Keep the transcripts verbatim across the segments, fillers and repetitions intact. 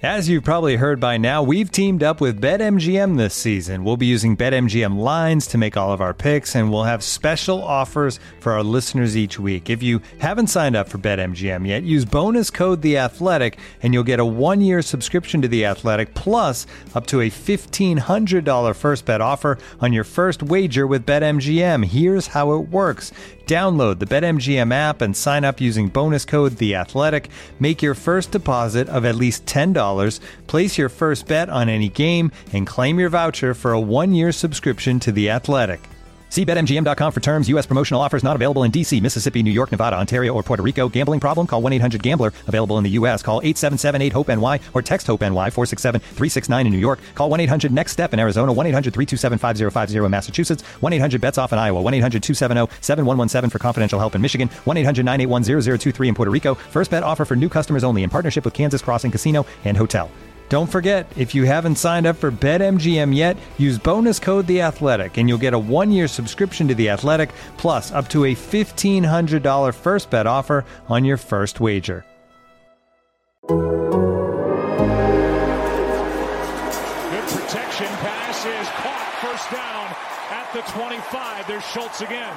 As you've probably heard by now, we've teamed up with BetMGM this season. We'll be using BetMGM lines to make all of our picks, and we'll have special offers for our listeners each week. If you haven't signed up for BetMGM yet, use bonus code The Athletic, and you'll get a one-year subscription to The Athletic, plus up to a fifteen hundred dollars first bet offer on your first wager with BetMGM. Here's how it works. Download the BetMGM app and sign up using bonus code The Athletic. Make your first deposit of at least ten dollars. Place your first bet on any game and claim your voucher for a one-year subscription to The Athletic. See Bet M G M dot com for terms. U S promotional offers not available in D C, Mississippi, New York, Nevada, Ontario, or Puerto Rico. Gambling problem? Call one eight hundred gambler. Available in the U S. Call eight seven seven eight hope N Y or text HOPE-NY four six seven three six nine in New York. Call one eight hundred next step in Arizona. one eight hundred three two seven five zero five zero in Massachusetts. one eight hundred bets off in Iowa. one eight hundred two seven zero seven one one seven for confidential help in Michigan. one eight hundred nine eight one zero zero two three in Puerto Rico. First bet offer for new customers only in partnership with Kansas Crossing Casino and Hotel. Don't forget, if you haven't signed up for BetMGM yet, use bonus code The Athletic, and you'll get a one-year subscription to The Athletic, plus up to a fifteen hundred dollars first bet offer on your first wager. Good protection. Pass is caught. First down at the twenty-five. There's Schultz again.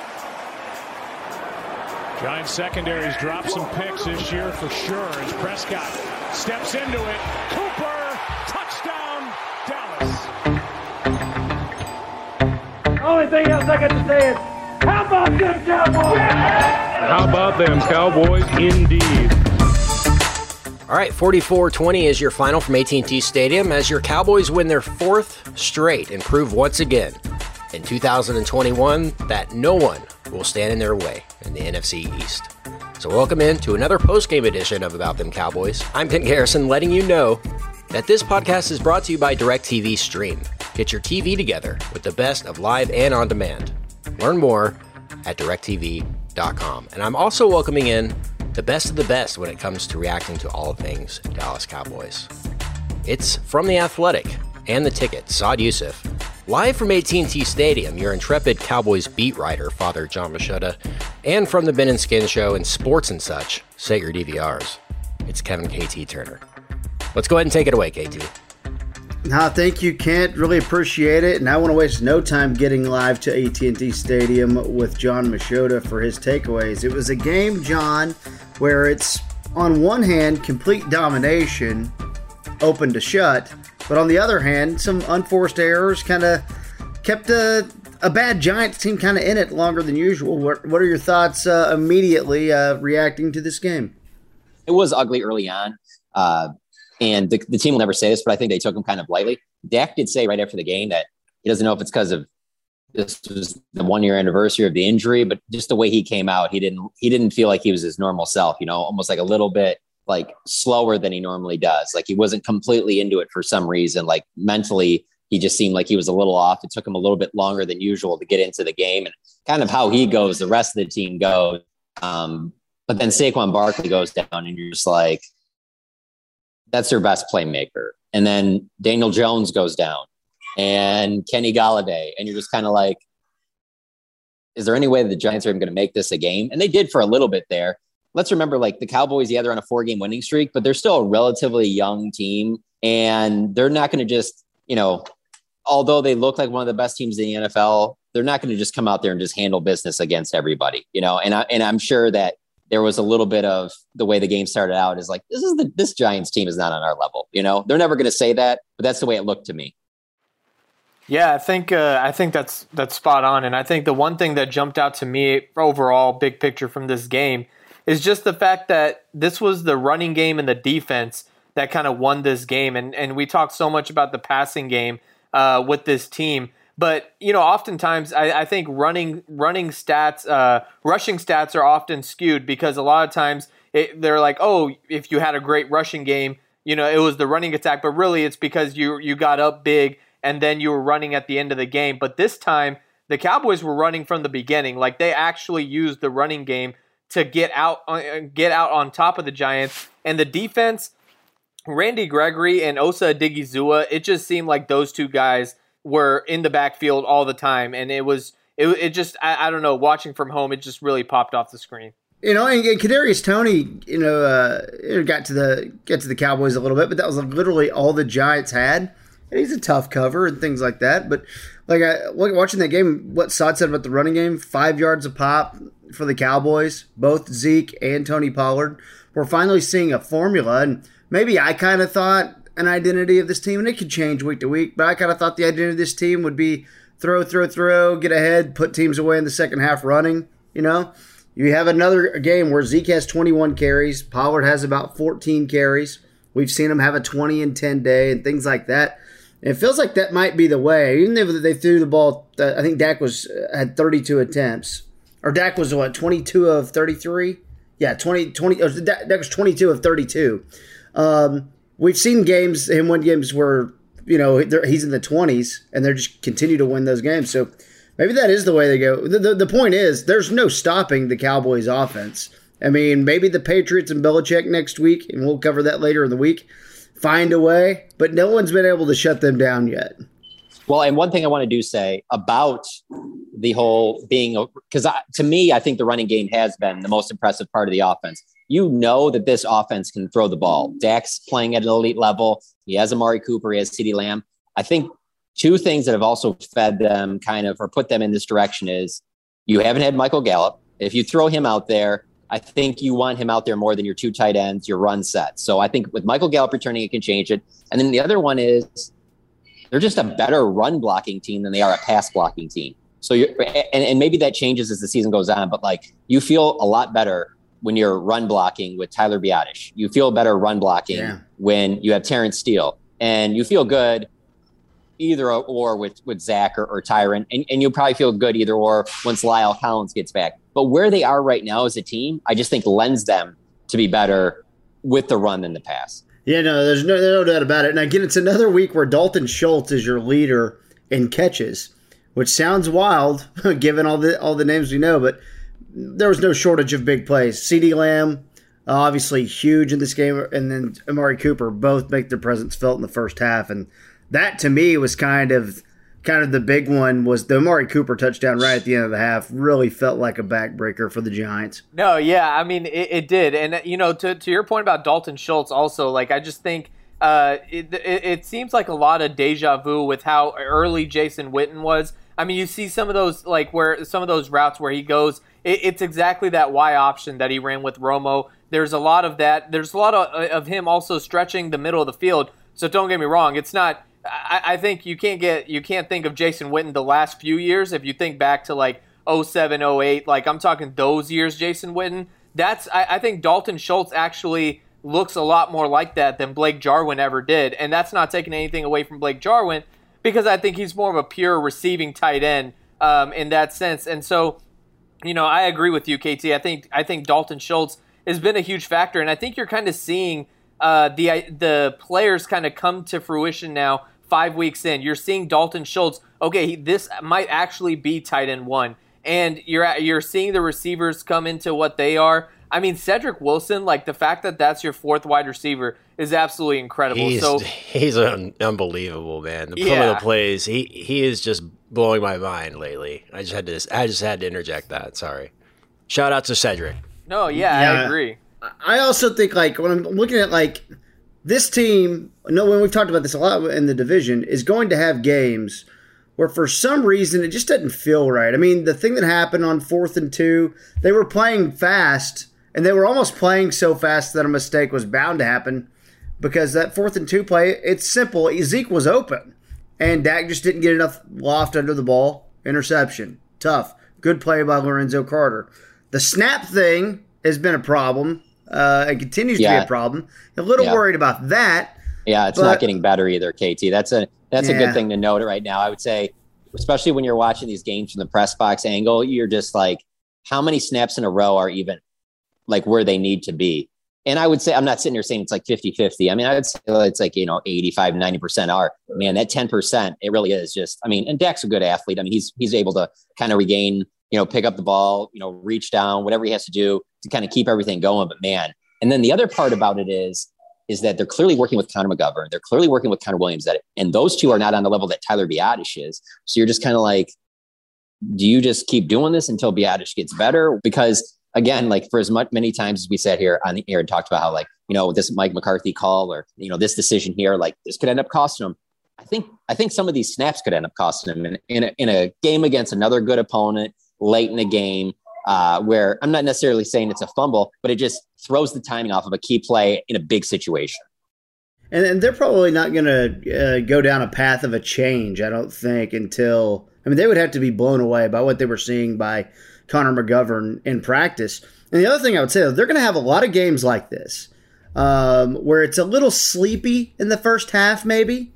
Giants secondaries dropped some picks this year for sure as Prescott steps into it. Cooper, touchdown, Dallas. The only thing else I got to say is, how about them Cowboys? How about them Cowboys, indeed. All right, forty-four twenty is your final from A T and T Stadium as your Cowboys win their fourth straight and prove once again in two thousand twenty-one that no one will stand in their way in the N F C East. So welcome in to another post-game edition of About Them Cowboys. I'm Ben Garrison, letting you know that this podcast is brought to you by DirecTV Stream. Get your T V together with the best of live and on-demand. Learn more at direct T V dot com. And I'm also welcoming in the best of the best when it comes to reacting to all things Dallas Cowboys. It's from The Athletic and The Ticket, Saad Yousuf. Live from A T and T Stadium, your intrepid Cowboys beat writer, Father John Machota, and from the Ben and Skin Show and Sports and Such, set your D V Rs. It's Kevin K T Turner. Let's go ahead and take it away, K T. No, thank you, Kent. Really appreciate it. And I want to waste no time getting live to A T and T Stadium with John Machota for his takeaways. It was a game, John, where it's, on one hand, complete domination, open to shut. But on the other hand, some unforced errors kind of kept a, a bad Giants team kind of in it longer than usual. What, what are your thoughts uh, immediately uh, reacting to this game? It was ugly early on. Uh, and the, the team will never say this, but I think they took him kind of lightly. Dak did say right after the game that he doesn't know if it's because of this was the one year anniversary of the injury, but just the way he came out, he didn't, he didn't feel like he was his normal self, you know, almost like a little bit like slower than he normally does. Like he wasn't completely into it for some reason. Like mentally, he just seemed like he was a little off. It took him a little bit longer than usual to get into the game, and kind of how he goes, the rest of the team goes. Um, but then Saquon Barkley goes down and you're just like, that's their best playmaker. And then Daniel Jones goes down and Kenny Golladay. And you're just kind of like, is there any way that the Giants are even going to make this a game? And they did for a little bit there. Let's remember, like the Cowboys, yeah, they're on a four-game winning streak, but they're still a relatively young team. And they're not going to just, you know, although they look like one of the best teams in the N F L, they're not going to just come out there and just handle business against everybody, you know? And I, and I'm sure that there was a little bit of the way the game started out is like, this is the, this Giants team is not on our level. You know, they're never going to say that, but that's the way it looked to me. Yeah, I think uh, I think that's that's spot on. And I think the one thing that jumped out to me overall, big picture from this game, is just the fact that this was the running game and the defense that kind of won this game. And and we talked so much about the passing game uh, with this team. But, you know, oftentimes I, I think running running stats, uh, rushing stats are often skewed because a lot of times it, they're like, oh, if you had a great rushing game, you know, it was the running attack. But really it's because you you got up big and then you were running at the end of the game. But this time the Cowboys were running from the beginning. Like they actually used the running game to get out, uh, get out on top of the Giants. And the defense, Randy Gregory and Osa Odighizuwa, it just seemed like those two guys were in the backfield all the time. And it was, it, it just, I, I don't know, watching from home, it just really popped off the screen. You know, and, and Kadarius Toney, you know, uh, got to the get to the Cowboys a little bit, but that was like literally all the Giants had. And he's a tough cover and things like that. But like I watching that game, what Sod said about the running game, five yards a pop for the Cowboys, both Zeke and Tony Pollard. We're finally seeing a formula, and maybe I kind of thought an identity of this team, and it could change week to week, but I kind of thought the identity of this team would be throw, throw, throw, get ahead, put teams away in the second half running, you know. You have another game where Zeke has twenty-one carries, Pollard has about fourteen carries. We've seen him have a twenty and ten day and things like that. And it feels like that might be the way. Even if they threw the ball, I think Dak was had thirty-two attempts. Or Dak was, what, twenty-two of thirty-three? Yeah, twenty, twenty, oh, Dak was twenty-two of thirty-two. Um, we've seen games, him win games where, you know, he's in the twenties, and they just continue to win those games. So maybe that is the way they go. The, the, the point is, there's no stopping the Cowboys' offense. I mean, maybe the Patriots and Belichick next week, and we'll cover that later in the week, find a way, but no one's been able to shut them down yet. Well, and one thing I want to do say about the whole being, because to me, I think the running game has been the most impressive part of the offense. You know that this offense can throw the ball. Dak's playing at an elite level. He has Amari Cooper. He has CeeDee Lamb. I think two things that have also fed them kind of or put them in this direction is you haven't had Michael Gallup. If you throw him out there, I think you want him out there more than your two tight ends, your run set. So I think with Michael Gallup returning, it can change it. And then the other one is they're just a better run blocking team than they are a pass blocking team. So you're, and, and maybe that changes as the season goes on, but like you feel a lot better when you're run blocking with Tyler Biadasz. You feel better run blocking yeah. when you have Terrence Steele, and you feel good either or with, with Zach or, or Tyron, and, and you'll probably feel good either or once Lyle Collins gets back. But where they are right now as a team, I just think lends them to be better with the run than the pass. Yeah, no, there's no, no doubt about it. And again, it's another week where Dalton Schultz is your leader in catches, which sounds wild given all the all the names we know, but there was no shortage of big plays. CeeDee Lamb, obviously huge in this game, and then Amari Cooper both make their presence felt in the first half. And that, to me, was kind of kind of the big one, was the Amari Cooper touchdown right at the end of the half. Really felt like a backbreaker for the Giants. No, yeah, I mean, it, it did. And, you know, to, to your point about Dalton Schultz also, like, I just think uh, it, it, it seems like a lot of deja vu with how early Jason Witten was. I mean, you see some of those, like, where some of those routes where he goes, it, it's exactly that Y option that he ran with Romo. There's a lot of that. There's a lot of, of him also stretching the middle of the field. So don't get me wrong, it's not. I, I think you can't get you can't think of Jason Witten the last few years. If you think back to like oh seven, oh eight, like I'm talking those years, Jason Witten. That's I, I think Dalton Schultz actually looks a lot more like that than Blake Jarwin ever did, and that's not taking anything away from Blake Jarwin because I think he's more of a pure receiving tight end um, in that sense. And so, you know, I agree with you, K T. I think I think Dalton Schultz has been a huge factor, and I think you're kind of seeing uh, the the players kind of come to fruition now. Five weeks in, you're seeing Dalton Schultz. Okay, he, this might actually be tight end one, and you're you're seeing the receivers come into what they are. I mean, Cedric Wilson, like the fact that that's your fourth wide receiver is absolutely incredible. He's, so he's un- unbelievable, man. The yeah. the plays, he he is just blowing my mind lately. I just had to I just had to interject that. Sorry. Shout out to Cedric. No, yeah, yeah I agree. I also think like when I'm looking at like. This team, no, when we've talked about this a lot in the division, is going to have games where for some reason it just doesn't feel right. I mean, the thing that happened on fourth and two, they were playing fast, and they were almost playing so fast that a mistake was bound to happen because that fourth and two play, it's simple. Zeke was open, and Dak just didn't get enough loft under the ball. Interception. Tough. Good play by Lorenzo Carter. The snap thing has been a problem. Uh, it continues yeah. to be a problem. A little yeah. worried about that. Yeah, it's but, not getting better either, K T. That's a that's yeah. a good thing to note right now. I would say, especially when you're watching these games from the press box angle, you're just like, how many snaps in a row are even like where they need to be? And I would say, I'm not sitting here saying it's like fifty-fifty. I mean, I would say it's like, you know, eighty-five, ninety percent are. Man, that ten percent, it really is just, I mean, and Dak's a good athlete. I mean, he's he's able to kind of regain, you know, pick up the ball, you know, reach down, whatever he has to do to kind of keep everything going. But man, and then the other part about it is, is that they're clearly working with Connor McGovern. They're clearly working with Connor Williams. That and those two are not on the level that Tyler Biadasz is. So you're just kind of like, do you just keep doing this until Biadasz gets better? Because again, like for as much many times as we sat here on the air and talked about how like, you know, this Mike McCarthy call or, you know, this decision here, like this could end up costing him. I think, I think some of these snaps could end up costing him in, in, a, in a game against another good opponent late in the game uh, where I'm not necessarily saying it's a fumble, but it just throws the timing off of a key play in a big situation. And, and they're probably not going to uh, go down a path of a change, I don't think, until – I mean, they would have to be blown away by what they were seeing by Connor McGovern in practice. And the other thing I would say, they're going to have a lot of games like this um, where it's a little sleepy in the first half maybe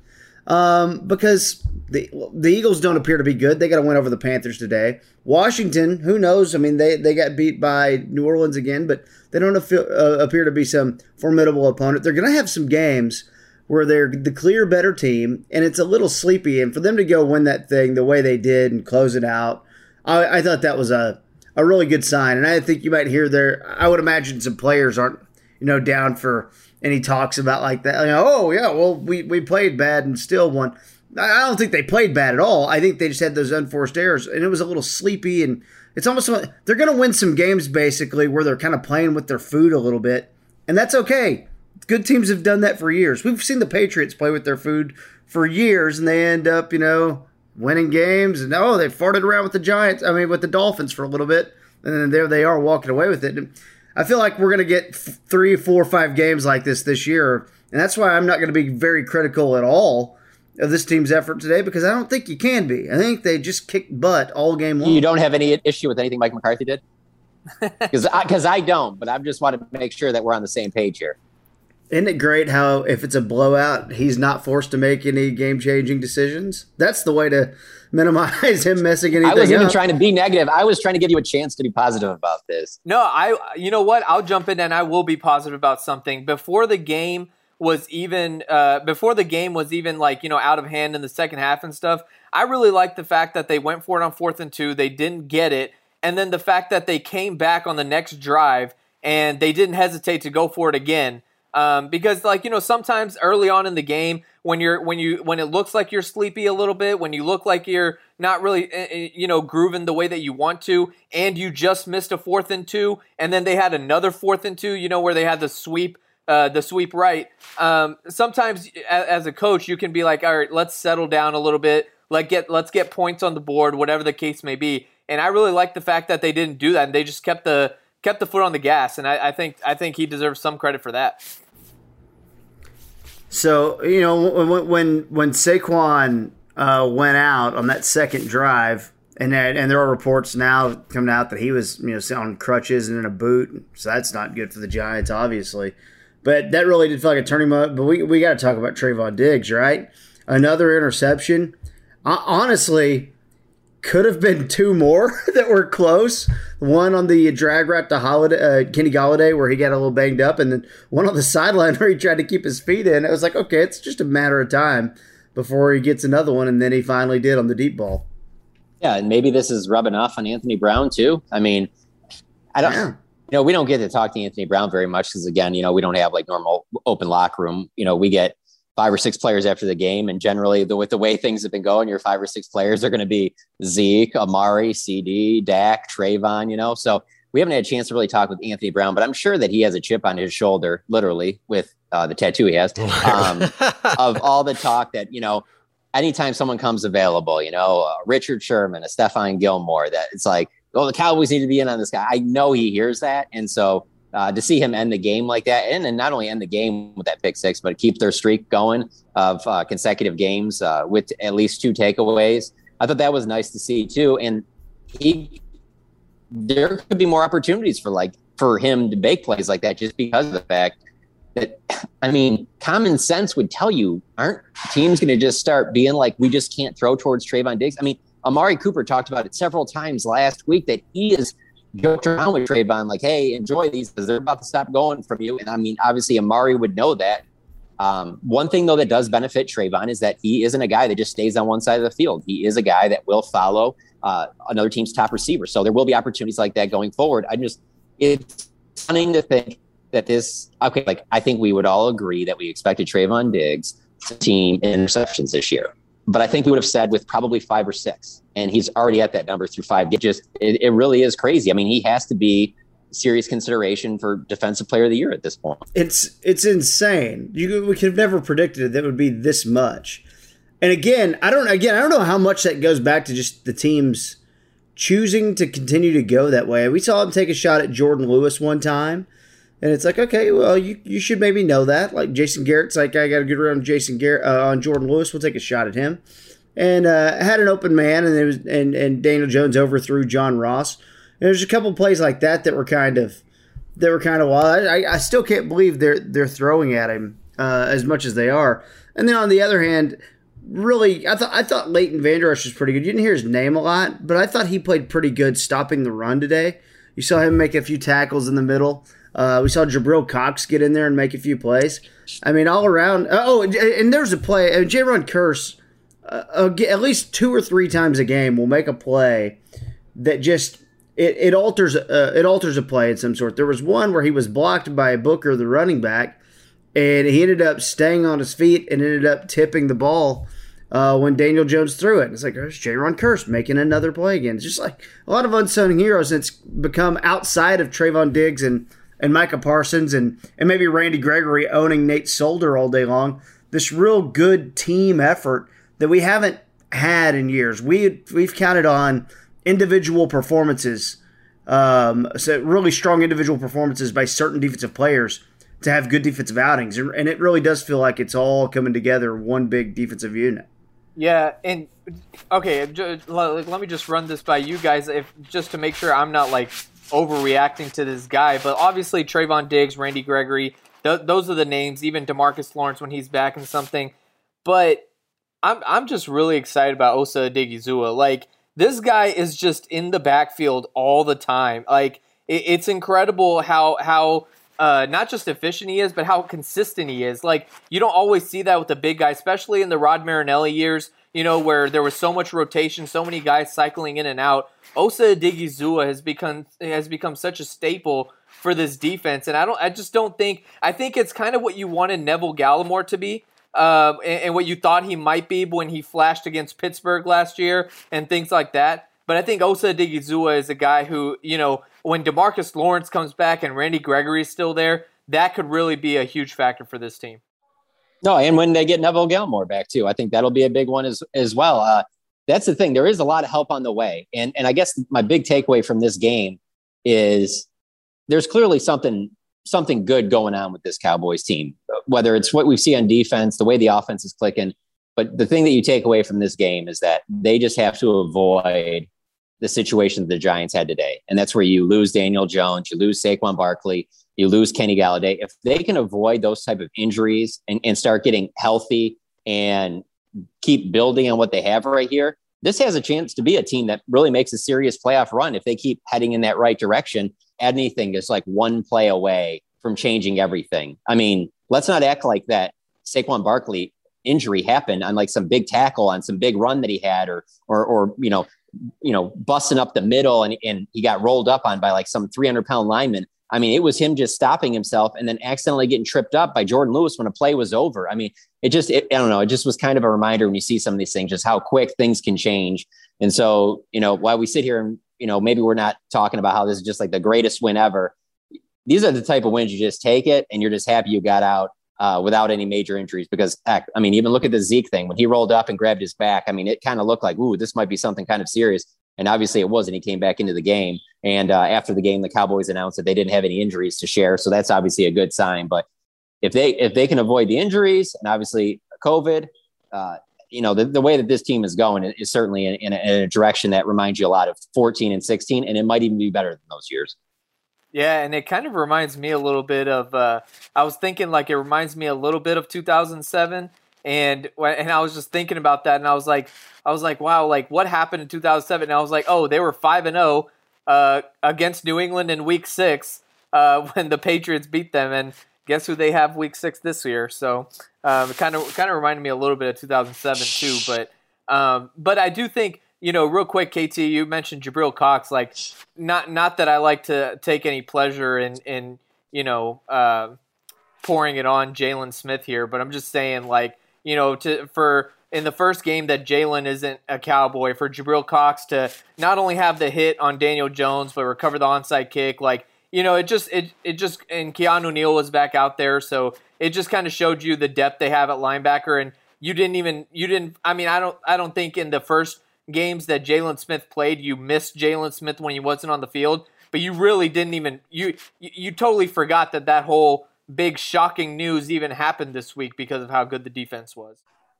um, because the, the Eagles don't appear to be good. They got to win over the Panthers today. Washington, who knows? I mean, they, they got beat by New Orleans again, but they don't uh, appear to be some formidable opponent. They're going to have some games where they're the clear better team, and it's a little sleepy. And for them to go win that thing the way they did and close it out, I, I thought that was a, a really good sign. And I think you might hear there, I would imagine some players aren't, you know, down for any talks about like that. Like, oh, yeah, well, we, we played bad and still won. I don't think they played bad at all. I think they just had those unforced errors, and it was a little sleepy, and it's almost – they're going to win some games basically where they're kind of playing with their food a little bit, and that's okay. Good teams have done that for years. We've seen the Patriots play with their food for years, and they end up, you know, winning games, and oh, they farted around with the Giants – I mean, with the Dolphins for a little bit, and then there they are walking away with it. And I feel like we're going to get three, four, five games like this this year, and that's why I'm not going to be very critical at all of this team's effort today, because I don't think you can be. I think they just kicked butt all game long. You don't have any issue with anything Mike McCarthy did? Because I, 'cause I don't, but I just want to make sure that we're on the same page here. Isn't it great how if it's a blowout, he's not forced to make any game-changing decisions? That's the way to minimize him messing anything up. I wasn't even trying to be negative. I was trying to give you a chance to be positive about this. No, I. You know what? I'll jump in and I will be positive about something. Before the game was even uh, before the game was even like, you know, out of hand in the second half and stuff, I really liked the fact that they went for it on fourth and two. They didn't get it. And then the fact that they came back on the next drive and they didn't hesitate to go for it again. Um, because like, you know, sometimes early on in the game when you're, when you, when it looks like you're sleepy a little bit, when you look like you're not really, you know, grooving the way that you want to, and you just missed a fourth and two, and then they had another fourth and two, you know, where they had the sweep, Uh, the sweep right. Um, sometimes as a coach, you can be like, all right, let's settle down a little bit. Let get, let's get points on the board, whatever the case may be. And I really like the fact that they didn't do that, and they just kept the kept the foot on the gas. And I, I think I think he deserves some credit for that. So you know when when when Saquon uh, went out on that second drive, and that, and there are reports now coming out that he was, you know, on crutches and in a boot. So that's not good for the Giants, obviously. But that really did feel like a turning point. But we we got to talk about Trayvon Diggs, right? Another interception. Uh, honestly, could have been two more that were close. One on the drag route to Holiday, uh, Kenny Golladay, where he got a little banged up, and then one on the sideline where he tried to keep his feet in. It was like, okay, it's just a matter of time before he gets another one, and then he finally did on the deep ball. Yeah, and maybe this is rubbing off on Anthony Brown too. I mean, I don't. Yeah. You know, we don't get to talk to Anthony Brown very much because, again, you know, we don't have like normal open locker room. You know, we get five or six players after the game, and generally, the, with the way things have been going, your five or six players are going to be Zeke, Amari, C D, Dak, Trayvon. You know, so we haven't had a chance to really talk with Anthony Brown, but I'm sure that he has a chip on his shoulder, literally, with uh, the tattoo he has, um, of all the talk that, you know, anytime someone comes available, you know, uh, Richard Sherman, a Stephon Gilmore, that it's like, oh, the Cowboys need to be in on this guy. I know he hears that. And so uh, to see him end the game like that, and, and not only end the game with that pick six, but keep their streak going of uh, consecutive games uh, with at least two takeaways, I thought that was nice to see too. And he, there could be more opportunities for like, for him to make plays like that, just because of the fact that, I mean, common sense would tell you, aren't teams going to just start being like, we just can't throw towards Trayvon Diggs? I mean, Amari Cooper talked about it several times last week that he is joked around with Trayvon, like, hey, enjoy these because they're about to stop going from you. And I mean, obviously Amari would know that. Um, one thing, though, that does benefit Trayvon is that he isn't a guy that just stays on one side of the field. He is a guy that will follow uh, another team's top receiver. So there will be opportunities like that going forward. I just, it's stunning to think that this, okay, like I think we would all agree that we expected Trayvon Diggs to team interceptions this year. But I think we would have said with probably five or six, and he's already at that number through five. It just, it, it really is crazy. I mean, he has to be serious consideration for Defensive Player of the Year at this point. It's it's insane. You we could have never predicted that it would be this much. And again, I don't again I don't know how much that goes back to just the teams choosing to continue to go that way. We saw him take a shot at Jordan Lewis one time, and it's like, okay, well, you you should maybe know that. Like Jason Garrett's like, I got to get around Jason Garrett uh, on Jordan Lewis. We'll take a shot at him, and uh, had an open man, and it was and and Daniel Jones overthrew John Ross. And there's a couple plays like that that were kind of that were kind of wild. I, I still can't believe they're they're throwing at him uh, as much as they are. And then on the other hand, really, I thought I thought Leighton Vander Esch was pretty good. You didn't hear his name a lot, but I thought he played pretty good stopping the run today. You saw him make a few tackles in the middle. Uh, we saw Jabril Cox get in there and make a few plays. I mean, all around. Oh, and, and there's a play. And Jayron Kearse, uh, at least two or three times a game, will make a play that just it, it alters uh, it alters a play of some sort. There was one where he was blocked by Booker, the running back, and he ended up staying on his feet and ended up tipping the ball uh, when Daniel Jones threw it. And it's like, there's Jayron Kearse making another play again. It's just like a lot of unsung heroes that's become outside of Trayvon Diggs and, and Micah Parsons and, and maybe Randy Gregory owning Nate Solder all day long. This real good team effort that we haven't had in years. We, we've counted on individual performances, um, so really strong individual performances by certain defensive players to have good defensive outings. And it really does feel like it's all coming together, one big defensive unit. Yeah, and okay, let me just run this by you guys, if just to make sure I'm not like overreacting to this guy. But obviously, Trayvon Diggs, Randy Gregory, th- those are the names. Even DeMarcus Lawrence when he's back in something. But I'm I'm just really excited about Osa Odighizuwa. Like, this guy is just in the backfield all the time. Like, it, it's incredible how how. Uh, not just efficient he is, but how consistent he is. Like, you don't always see that with the big guy, especially in the Rod Marinelli years, you know, where there was so much rotation, so many guys cycling in and out. Osa Odighizuwa has become has become such a staple for this defense, and I don't, I just don't think, I think it's kind of what you wanted Neville Gallimore to be, uh, and, and what you thought he might be when he flashed against Pittsburgh last year and things like that. But I think Osa Odighizuwa is a guy who, you know, when DeMarcus Lawrence comes back and Randy Gregory is still there, that could really be a huge factor for this team. No, and when they get Neville Gallimore back too, I think that'll be a big one as as well. Uh, that's the thing. There is a lot of help on the way. And and I guess my big takeaway from this game is there's clearly something something good going on with this Cowboys team, whether it's what we see on defense, the way the offense is clicking. But the thing that you take away from this game is that they just have to avoid the situation that the Giants had today. And that's where you lose Daniel Jones, you lose Saquon Barkley, you lose Kenny Galladay. If they can avoid those type of injuries and, and start getting healthy and keep building on what they have right here, this has a chance to be a team that really makes a serious playoff run if they keep heading in that right direction. Anything is like one play away from changing everything. I mean, let's not act like that Saquon Barkley injury happened on like some big tackle on some big run that he had, or, or, or, you know, you know, busting up the middle and, and he got rolled up on by like some three hundred pound lineman. I mean, it was him just stopping himself and then accidentally getting tripped up by Jordan Lewis when a play was over. I mean, it just, it, I don't know. It just was kind of a reminder when you see some of these things, just how quick things can change. And so, you know, while we sit here and, you know, maybe we're not talking about how this is just like the greatest win ever. These are the type of wins you just take it and you're just happy you got out uh, without any major injuries, because heck, I mean, even look at the Zeke thing when he rolled up and grabbed his back. I mean, it kind of looked like, ooh, this might be something kind of serious. And obviously it wasn't. He came back into the game. And uh, after the game, the Cowboys announced that they didn't have any injuries to share. So that's obviously a good sign. But if they if they can avoid the injuries and obviously COVID, uh, you know, the, the way that this team is going is certainly in, in, a, in a direction that reminds you a lot of fourteen and sixteen. And it might even be better than those years. Yeah, and it kind of reminds me a little bit of, uh, I was thinking like it reminds me a little bit of two thousand seven. And and I was just thinking about that, and I was like, I was like, wow, like what happened in two thousand seven? And I was like, oh, they were five and zero uh, against New England in Week Six uh, when the Patriots beat them, and guess who they have Week Six this year? So um, it kind of kind of reminded me a little bit of two thousand seven too. But um, but I do think, you know, real quick, K T, you mentioned Jabril Cox. Like, not not that I like to take any pleasure in in you know uh, pouring it on Jalen Smith here, but I'm just saying, like, you know, to for in the first game that Jalen isn't a Cowboy, for Jabril Cox to not only have the hit on Daniel Jones but recover the onside kick, like you know, it just it it just and Keanu Neal was back out there, so it just kind of showed you the depth they have at linebacker. And you didn't even you didn't. I mean, I don't I don't think in the first games that Jalen Smith played, you missed Jalen Smith when he wasn't on the field, but you really didn't even you you totally forgot that that whole big shocking news even happened this week because of how good the defense was.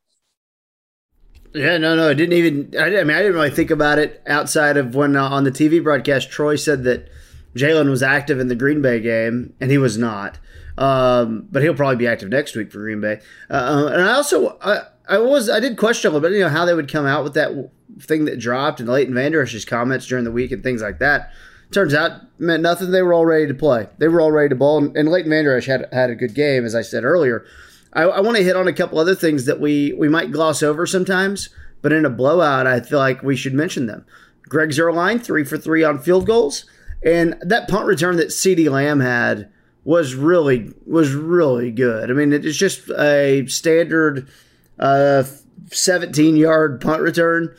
Yeah, no, no, I didn't even. I, I mean, I didn't really think about it outside of when uh, on the T V broadcast, Troy said that Jalen was active in the Green Bay game, and he was not. Um, but he'll probably be active next week for Green Bay. Uh, and I also, I, I was, I did question a little bit, you know, how they would come out with that thing that dropped and Leighton Vander Esch's comments during the week and things like that. Turns out meant nothing. They were all ready to play. They were all ready to ball, and, and Leighton Vander Esch had had a good game, as I said earlier. I, I want to hit on a couple other things that we, we might gloss over sometimes, but in a blowout, I feel like we should mention them. Greg Zuerlein, three for three on field goals, and that punt return that CeeDee Lamb had was really was really good. I mean, it's just a standard uh, seventeen-yard punt return,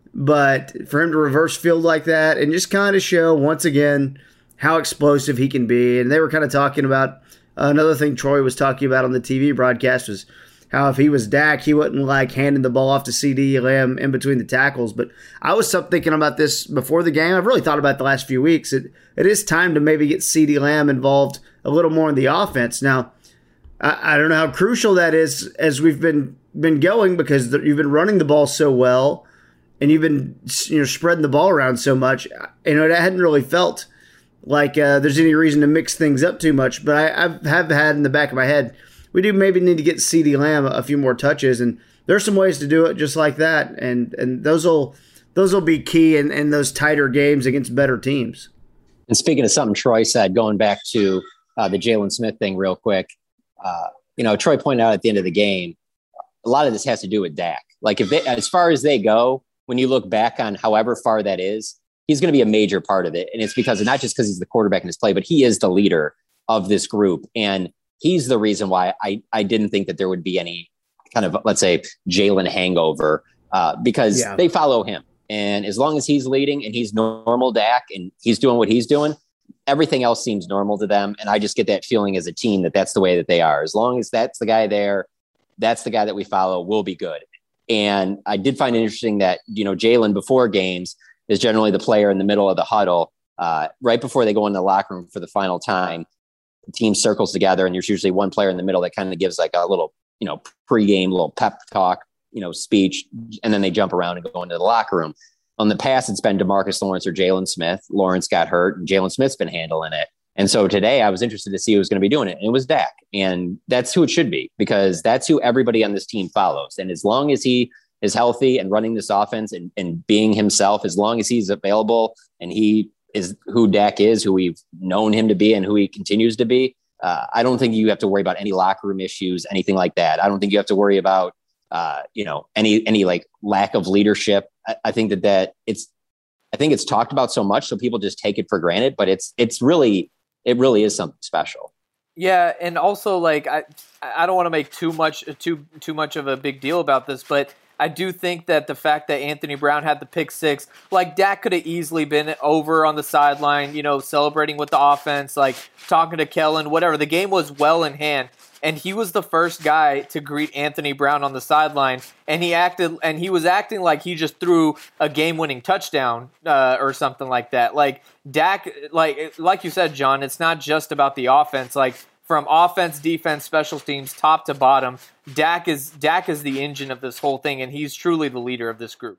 but for him to reverse field like that and just kind of show once again how explosive he can be. And they were kind of talking about another thing Troy was talking about on the T V broadcast was how if he was Dak, he wouldn't like handing the ball off to CeeDee Lamb in between the tackles. But I was thinking about this before the game. I've really thought about it the last few weeks. It it is time to maybe get CeeDee Lamb involved a little more in the offense. Now, I, I don't know how crucial that is as we've been been going because you've been running the ball so well and you've been you know spreading the ball around so much. You know, I hadn't really felt like uh, there's any reason to mix things up too much. But I I've, have had in the back of my head, we do maybe need to get CeeDee Lamb a few more touches, and there's some ways to do it just like that, and and those will those will be key in, in those tighter games against better teams. And speaking of something Troy said, going back to uh, the Jalen Smith thing real quick, uh, you know, Troy pointed out at the end of the game, a lot of this has to do with Dak. Like if they, as far as they go, when you look back on however far that is, he's going to be a major part of it, and it's because not just because he's the quarterback in his play, but he is the leader of this group, and he's the reason why I, I didn't think that there would be any kind of, let's say, Jalen hangover uh, because yeah. they follow him. And as long as he's leading and he's normal Dak and he's doing what he's doing, everything else seems normal to them. And I just get that feeling as a team that that's the way that they are. As long as that's the guy there, that's the guy that we follow, we'll be good. And I did find it interesting that, you know, Jalen before games is generally the player in the middle of the huddle uh, right before they go in the locker room for the final time. The team circles together and there's usually one player in the middle that kind of gives like a little, you know, pregame little pep talk, you know, speech, and then they jump around and go into the locker room. On the past, it's been DeMarcus Lawrence or Jalen Smith. Lawrence got hurt and Jalen Smith's been handling it. And so today I was interested to see who was going to be doing it. And it was Dak. And that's who it should be because that's who everybody on this team follows. And as long as he is healthy and running this offense and, and being himself, as long as he's available and he is who Dak is, who we've known him to be and who he continues to be, uh, I don't think you have to worry about any locker room issues, anything like that. I don't think you have to worry about, uh, you know, any, any like lack of leadership. I, I think that, that it's, I think it's talked about so much, so people just take it for granted, but it's, it's really, it really is something special. Yeah. And also like, I, I don't want to make too much, too, too much of a big deal about this, but I do think that the fact that Anthony Brown had the pick six, like Dak could have easily been over on the sideline, you know, celebrating with the offense, like talking to Kellen, whatever. The game was well in hand, and he was the first guy to greet Anthony Brown on the sideline, and he acted, and he was acting like he just threw a game-winning touchdown uh, or something like that. Like Dak, like like you said, John, it's not just about the offense, like. From offense, defense, special teams, top to bottom, Dak is Dak is the engine of this whole thing, and he's truly the leader of this group.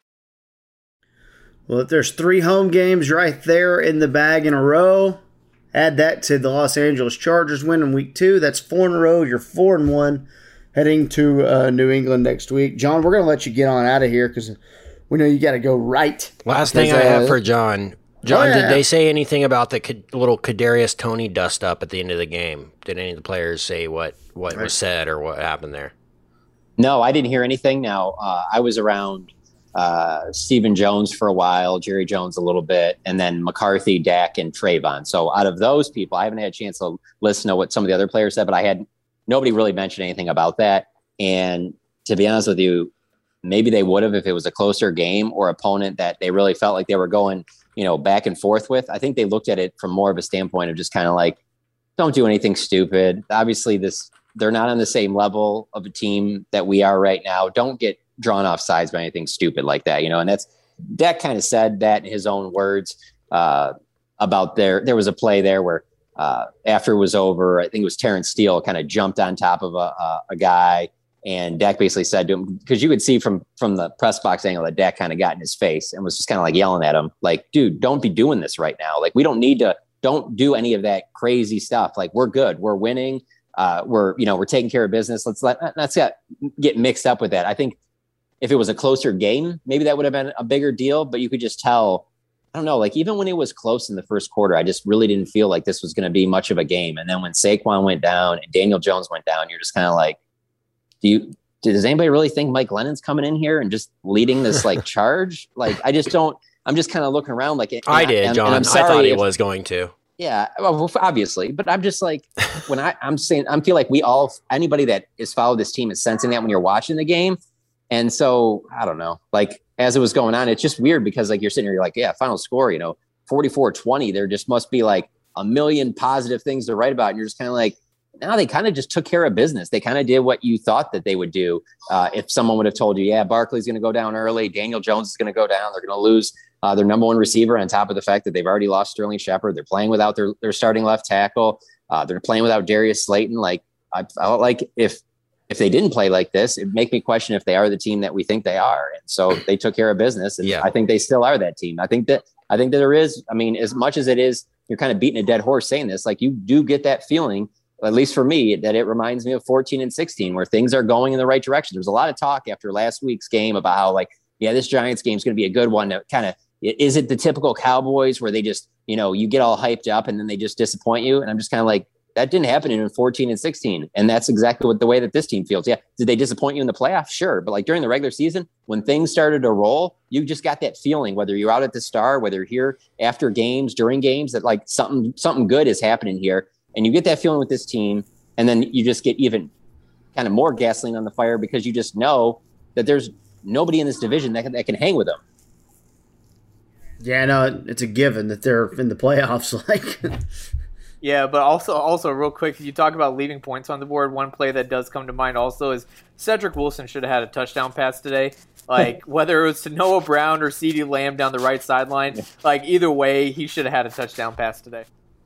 Well, if there's three home games right there in the bag in a row, add that to the Los Angeles Chargers win in week two. That's four in a row. You're four and one heading to uh, New England next week. John, we're going to let you get on out of here because we know you got to go right. Last thing I uh, have for John. John, oh, yeah. Did they say anything about the little Kadarius Toney dust up at the end of the game? Did any of the players say what, what right. was said or what happened there? No, I didn't hear anything. Now, uh, I was around uh, Stephen Jones for a while, Jerry Jones a little bit, and then McCarthy, Dak, and Trayvon. So out of those people, I haven't had a chance to listen to what some of the other players said, but I had nobody really mentioned anything about that. And to be honest with you, maybe they would have if it was a closer game or opponent that they really felt like they were going you know, back and forth with. I think they looked at it from more of a standpoint of just kind of like, don't do anything stupid. Obviously, this they're not on the same level of a team that we are right now. Don't get drawn off sides by anything stupid like that, you know. And that's Dak kind of said that in his own words uh, about there. There was a play there where uh, after it was over, I think it was Terrence Steele kind of jumped on top of a, a, a guy, and Dak basically said to him, because you could see from from the press box angle that Dak kind of got in his face and was just kind of like yelling at him, like, dude, don't be doing this right now. Like, we don't need to. Don't do any of that crazy stuff. Like, we're good. We're winning. Uh, we're, you know, we're taking care of business. Let's let, let's get, get mixed up with that. I think if it was a closer game, maybe that would have been a bigger deal, but you could just tell, I don't know, like even when it was close in the first quarter, I just really didn't feel like this was going to be much of a game. And then when Saquon went down and Daniel Jones went down, you're just kind of like, do you, does anybody really think Mike Glennon's coming in here and just leading this like charge? Like, I just don't, I'm just kind of looking around like it. I did, and, John. and I'm sorry I thought he if, was going to. Yeah, well, obviously, but I'm just like, when I, I'm saying, I feel like we all, anybody that has followed this team is sensing that when you're watching the game. And so, I don't know, like as it was going on, it's just weird because like you're sitting here, you're like, yeah, final score, you know, forty-four twenty, there just must be like a million positive things to write about. And you're just kind of like, no, they kind of just took care of business. They kind of did what you thought that they would do. Uh, if someone would have told you, yeah, Barkley's going to go down early, Daniel Jones is going to go down, they're going to lose Uh, their number one receiver, on top of the fact that they've already lost Sterling Shepard. They're playing without their, their starting left tackle. Uh, they're playing without Darius Slayton. Like, I felt like if if they didn't play like this, it'd make me question if they are the team that we think they are. And so they took care of business, and yeah. I think they still are that team. I think that I think that there is, I mean, as much as it is, you're kind of beating a dead horse saying this, like you do get that feeling, at least for me, that it reminds me of fourteen and sixteen, where things are going in the right direction. There's a lot of talk after last week's game about how, like, yeah, this Giants game is going to be a good one to kind of, is it the typical Cowboys where they just, you know, you get all hyped up and then they just disappoint you? And I'm just kind of like, that didn't happen in fourteen and sixteen. And that's exactly what the way that this team feels. Yeah. Did they disappoint you in the playoffs? Sure. But like during the regular season, when things started to roll, you just got that feeling, whether you're out at the Star, whether you're here after games, during games, that like something, something good is happening here. And you get that feeling with this team. And then you just get even kind of more gasoline on the fire because you just know that there's nobody in this division that can, that can hang with them. Yeah, no, it's a given that they're in the playoffs. Like, yeah, but also, also real quick, you talk about leaving points on the board. One play that does come to mind also is Cedric Wilson should have had a touchdown pass today. Like whether it was to Noah Brown or CeeDee Lamb down the right sideline, like either way, he should have had a touchdown pass today.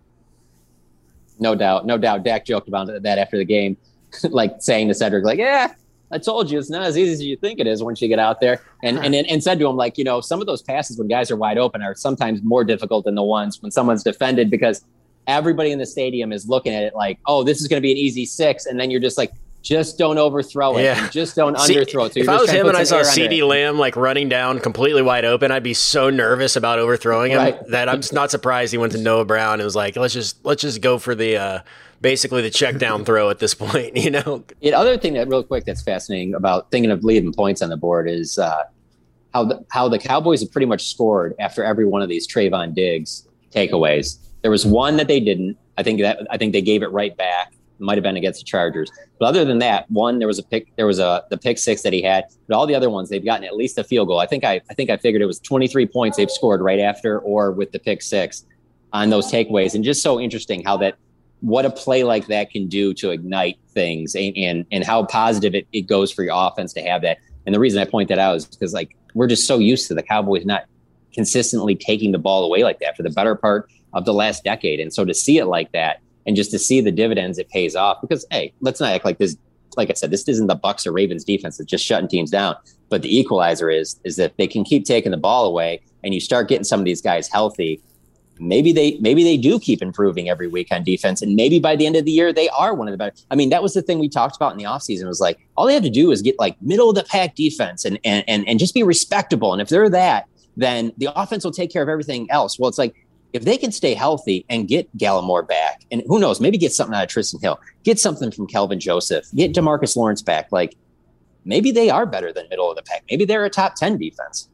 No doubt, no doubt. Dak joked about that after the game, like saying to Cedric, like, "Yeah, I told you it's not as easy as you think it is once you get out there." And and and said to him, like, you know, some of those passes when guys are wide open are sometimes more difficult than the ones when someone's defended, because everybody in the stadium is looking at it like, oh, this is going to be an easy six. And then you're just like, just don't overthrow it. Yeah. And just don't See, underthrow it. So if I was him and I saw CeeDee Lamb like running down completely wide open, I'd be so nervous about overthrowing him right. that I'm just not surprised he went to Noah Brown and was like, let's just let's just go for the uh, basically the check down throw at this point, you know? The other thing that real quick that's fascinating about thinking of leaving points on the board is uh, how the how the Cowboys have pretty much scored after every one of these Trayvon Diggs takeaways. There was one that they didn't. I think that I think they gave it right back. It might have been against the Chargers. But other than that, one, there was a pick, there was a the pick six that he had. But all the other ones, they've gotten at least a field goal. I think I I think I figured it was twenty-three points they've scored right after or with the pick six on those takeaways. And just so interesting how that what a play like that can do to ignite things and and, and how positive it, it goes for your offense to have that. And the reason I point that out is because like we're just so used to the Cowboys not consistently taking the ball away like that for the better part of the last decade. And so to see it like that and just to see the dividends it pays off, because, hey, let's not act like this, like I said, this isn't the Bucs or Ravens defense that's just shutting teams down. But the equalizer is, is that they can keep taking the ball away and you start getting some of these guys healthy. Maybe they, maybe they do keep improving every week on defense. And maybe by the end of the year, they are one of the better. I mean, that was the thing we talked about in the offseason was like, all they have to do is get like middle of the pack defense and, and, and, and just be respectable. And if they're that, then the offense will take care of everything else. Well, it's like, if they can stay healthy and get Gallimore back, and who knows, maybe get something out of Tristan Hill, get something from Kelvin Joseph, get DeMarcus Lawrence back, like maybe they are better than middle of the pack. Maybe they're a top ten defense.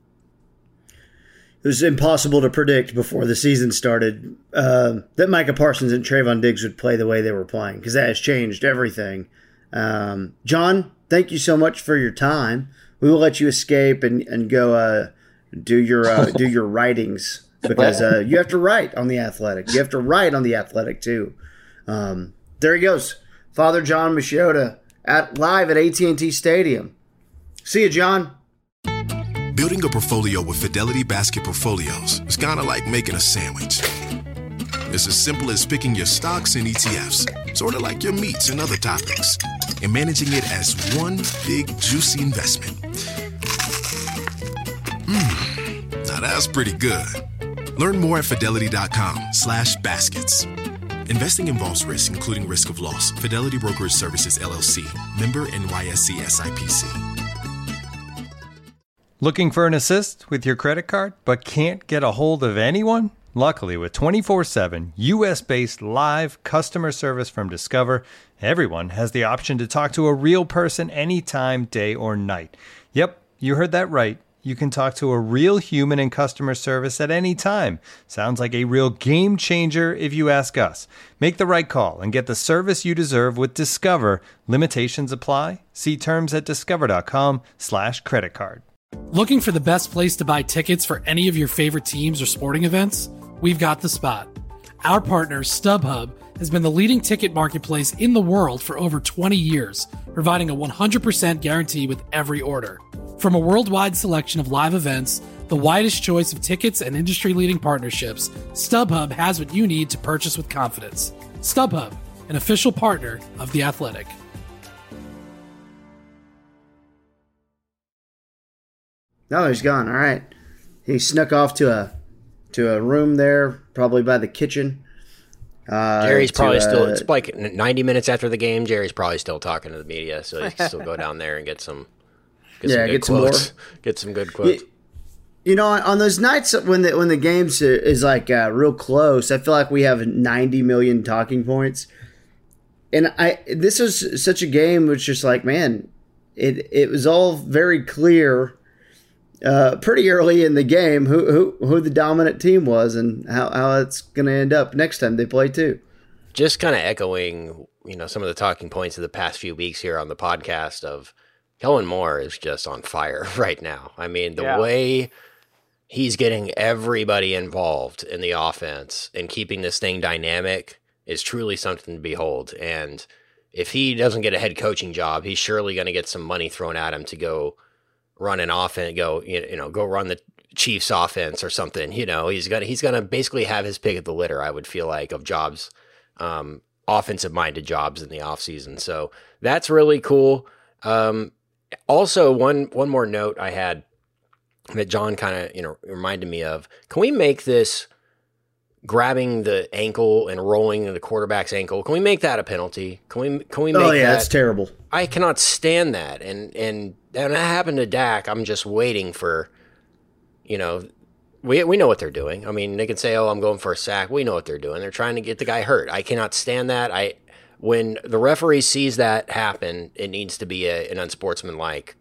It was impossible to predict before the season started uh, that Micah Parsons and Trayvon Diggs would play the way they were playing, because that has changed everything. Um, John, thank you so much for your time. We will let you escape and, and go uh, do your uh, do your writings because uh, you have to write on The Athletic. You have to write on The Athletic too. Um, there he goes, Father Jon Machota at live at A T and T Stadium. See you, John. Building a portfolio with Fidelity Basket Portfolios is kind of like making a sandwich. It's as simple as picking your stocks and E T Fs, sort of like your meats and other toppings, and managing it as one big, juicy investment. Mmm, now that's pretty good. Learn more at fidelity.com slash baskets. Investing involves risk, including risk of loss. Fidelity Brokerage Services, L L C. Member N Y S E S I P C. Looking for an assist with your credit card, but can't get a hold of anyone? Luckily, with twenty-four seven U S-based live customer service from Discover, everyone has the option to talk to a real person anytime, day or night. Yep, you heard that right. You can talk to a real human in customer service at any time. Sounds like a real game changer if you ask us. Make the right call and get the service you deserve with Discover. Limitations apply. See terms at discover.com slash credit card. Looking for the best place to buy tickets for any of your favorite teams or sporting events? We've got the spot. Our partner, StubHub, has been the leading ticket marketplace in the world for over twenty years, providing a one hundred percent guarantee with every order. From a worldwide selection of live events, the widest choice of tickets and industry-leading partnerships, StubHub has what you need to purchase with confidence. StubHub, an official partner of The Athletic. No, he's gone. All right. He snuck off to a to a room there, probably by the kitchen. Uh, Jerry's probably to, uh, still, it's like ninety minutes after the game, Jerry's probably still talking to the media, so he can still go down there and get some get yeah, some good get quotes. some more. Get some good quotes. You, you know, on those nights when the when the games is like uh, real close, I feel like we have ninety million talking points. And I this was such a game which just like, man, it it was all very clear Uh, pretty early in the game who, who who the dominant team was and how, how it's going to end up next time they play too. Just kind of echoing, you know, some of the talking points of the past few weeks here on the podcast of Kellen Moore is just on fire right now. I mean, the yeah. way he's getting everybody involved in the offense and keeping this thing dynamic is truly something to behold. And if he doesn't get a head coaching job, he's surely going to get some money thrown at him to go run an offense, go, you know, go run the Chiefs offense or something. You know, he's gonna, he's gonna basically have his pick of the litter, I would feel like, of jobs, um, offensive minded jobs in the offseason. So that's really cool. Um, also one, one more note I had that John kind of, you know, reminded me of, can we make this grabbing the ankle and rolling the quarterback's ankle, can we make that a penalty? Can we, can we make Oh yeah, that? that's terrible. I cannot stand that. And, and, and that happened to Dak. I'm just waiting for, you know, we we know what they're doing. I mean, they can say, oh, I'm going for a sack. We know what they're doing. They're trying to get the guy hurt. I cannot stand that. I, when the referee sees that happen, it needs to be a, an unsportsmanlike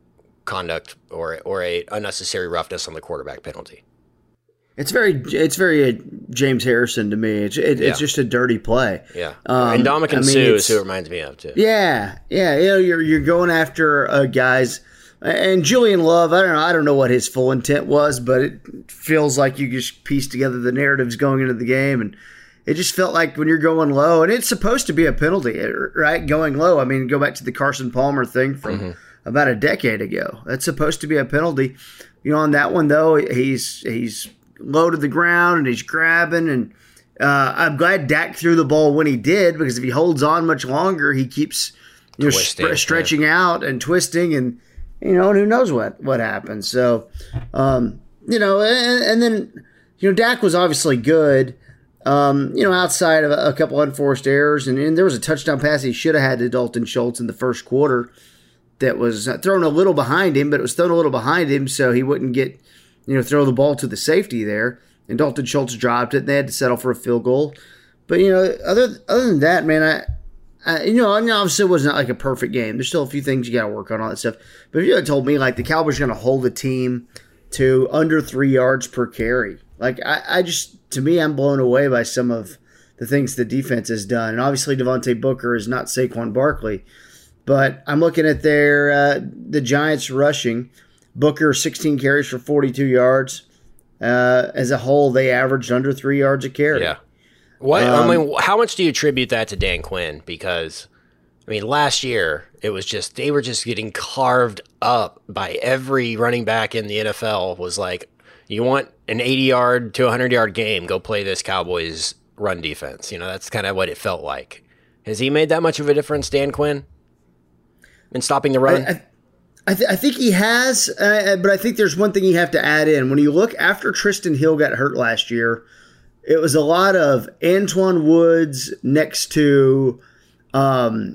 conduct or, or a unnecessary roughness on the quarterback penalty. It's very, it's very uh, James Harrison to me. It's, it, Yeah. it's just a dirty play. Yeah. Um, and Dominican I mean, Sue it's- is who it reminds me of, too. Yeah, yeah, you know, you're you're going after uh, guys, and Julian Love. I don't know. I don't know what his full intent was, but it feels like you just piece together the narratives going into the game, and it just felt like when you're going low, and it's supposed to be a penalty, right? Going low. I mean, go back to the Carson Palmer thing from Mm-hmm. about a decade ago. That's supposed to be a penalty. You know, on that one though, he's he's low to the ground and he's grabbing, and uh, I'm glad Dak threw the ball when he did, because if he holds on much longer, he keeps you know Twisting, stre- stretching out and twisting, and you know, and who knows what what happens. So, um, you know, and, and then you know, Dak was obviously good. Um, you know, outside of a, a couple unforced errors, and, and there was a touchdown pass he should have had to Dalton Schultz in the first quarter that was thrown a little behind him, but it was thrown a little behind him so he wouldn't get, you know, throw the ball to the safety there. And Dalton Schultz dropped it, and they had to settle for a field goal. But, you know, other other than that, man, I, I you know, I mean, obviously it was not like a perfect game. There's still a few things you got to work on, all that stuff. But if you had told me, like, the Cowboys are going to hold a team to under three yards per carry, like, I, I just, to me, I'm blown away by some of the things the defense has done. And obviously Devontae Booker is not Saquon Barkley. But I'm looking at their uh, the Giants rushing. Booker, sixteen carries for forty-two yards. Uh, as a whole, they averaged under three yards a carry. Yeah. What Um, I mean, how much do you attribute that to Dan Quinn? Because I mean, last year it was just they were just getting carved up by every running back in the N F L. Was like, you want an eighty-yard to one hundred-yard game, go play this Cowboys run defense. You know, that's kind of what it felt like. Has he made that much of a difference, Dan Quinn, in stopping the run? I, I, I, th- I think he has, uh, but I think there's one thing you have to add in. When you look after Tristan Hill got hurt last year, it was a lot of Antoine Woods next to um,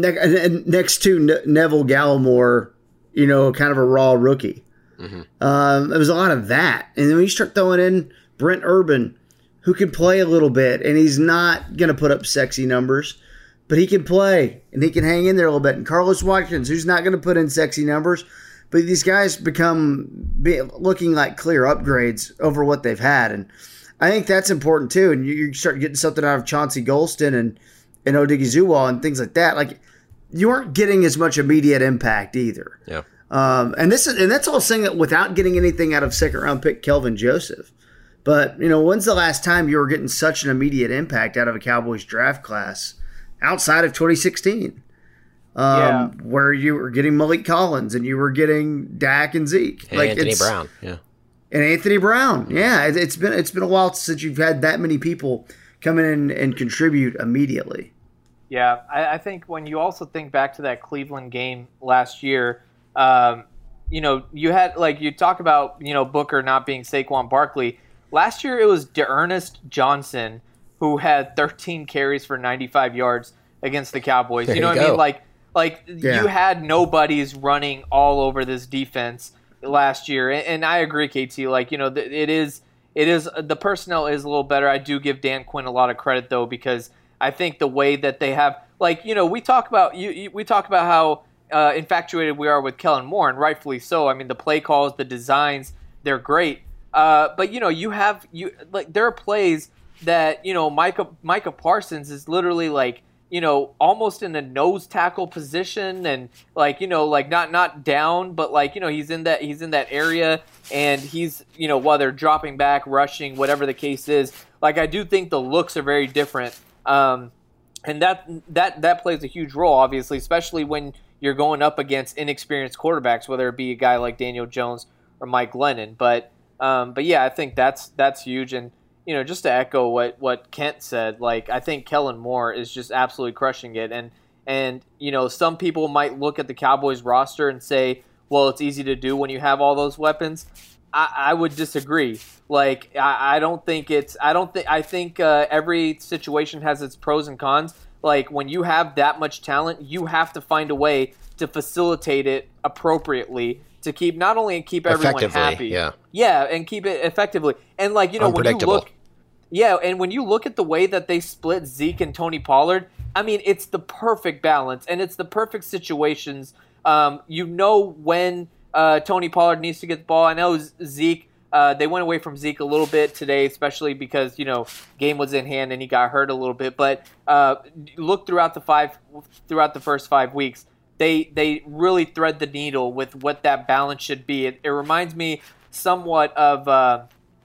ne- next to ne- Neville Gallimore, you know, kind of a raw rookie. Mm-hmm. Um, it was a lot of that. And then when you start throwing in Brent Urban, who can play a little bit, and he's not going to put up sexy numbers, but he can play, and he can hang in there a little bit. And Carlos Watkins, who's not going to put in sexy numbers, but these guys become be, looking like clear upgrades over what they've had. And I think that's important too. And you, you start getting something out of Chauncey Golston and, and Odighizuwa and things like that. Like, you aren't getting as much immediate impact either. Yeah. Um, and this is, and that's all saying that without getting anything out of second round pick Kelvin Joseph. But, you know, when's the last time you were getting such an immediate impact out of a Cowboys draft class outside of twenty sixteen? Um, yeah. Where you were getting Malik Collins and you were getting Dak and Zeke. And like Anthony Brown. Yeah. And Anthony Brown. Yeah. It, it's been, it's been a while since you've had that many people come in and contribute immediately. Yeah. I, I think when you also think back to that Cleveland game last year, um, you know, you had, like, you talk about, you know, Booker not being Saquon Barkley. Last year, it was DeErnest Johnson who had thirteen carries for ninety-five yards against the Cowboys. There you know you what I go. mean? Like, like Yeah. you had nobodies running all over this defense last year. And, and I agree, K T. Like, you know, th- it is, it is the personnel is a little better. I do give Dan Quinn a lot of credit though, because I think the way that they have, like, you know, we talk about you, you we talk about how uh, infatuated we are with Kellen Moore, and rightfully so. I mean, the play calls, the designs, they're great. Uh, but you know, you have you like there are plays that, you know, Micah Micah Parsons is literally like, you know, almost in a nose tackle position, and like, you know, like not not down, but like, you know, he's in that he's in that area, and he's, you know, while they're dropping back, rushing, whatever the case is. Like, I do think the looks are very different, um, and that that that plays a huge role, obviously, especially when you're going up against inexperienced quarterbacks, whether it be a guy like Daniel Jones or Mike Glennon, but. Um, but yeah, I think that's that's huge. And, you know, just to echo what, what Kent said, like, I think Kellen Moore is just absolutely crushing it. And, and, you know, some people might look at the Cowboys roster and say, well, it's easy to do when you have all those weapons. I, I would disagree. Like, I, I don't think it's, I don't think, I think uh, every situation has its pros and cons. Like, when you have that much talent, you have to find a way to facilitate it appropriately to keep not only keep everyone happy, yeah, yeah, and keep it effectively. And like, you know, when you look, yeah, and when you look at the way that they split Zeke and Tony Pollard, I mean, it's the perfect balance and it's the perfect situations. Um, you know when uh, Tony Pollard needs to get the ball. I know Zeke. Uh, they went away from Zeke a little bit today, especially because, you know, game was in hand and he got hurt a little bit. But uh, look throughout the five, throughout the first five weeks. They they really thread the needle with what that balance should be. It, it reminds me somewhat of uh,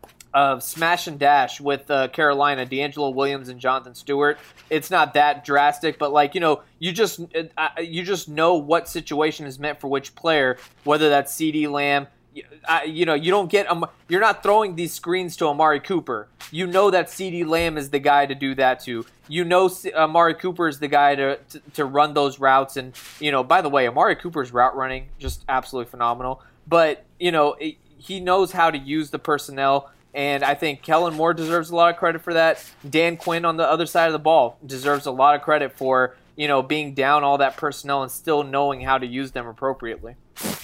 of Smash and Dash with uh, Carolina, D'Angelo Williams and Jonathan Stewart. It's not that drastic, but like, you know, you just uh, you just know what situation is meant for which player, whether that's CeeDee Lamb. Uh, you know, you don't get um, you're not throwing these screens to Amari Cooper. You know that CeeDee Lamb is the guy to do that to. You know Amari Cooper is the guy to, to to run those routes. And, you know, by the way, Amari Cooper's route running just absolutely phenomenal. But, you know, it, he knows how to use the personnel, and I think Kellen Moore deserves a lot of credit for that. Dan Quinn on the other side of the ball deserves a lot of credit for, you know, being down all that personnel and still knowing how to use them appropriately.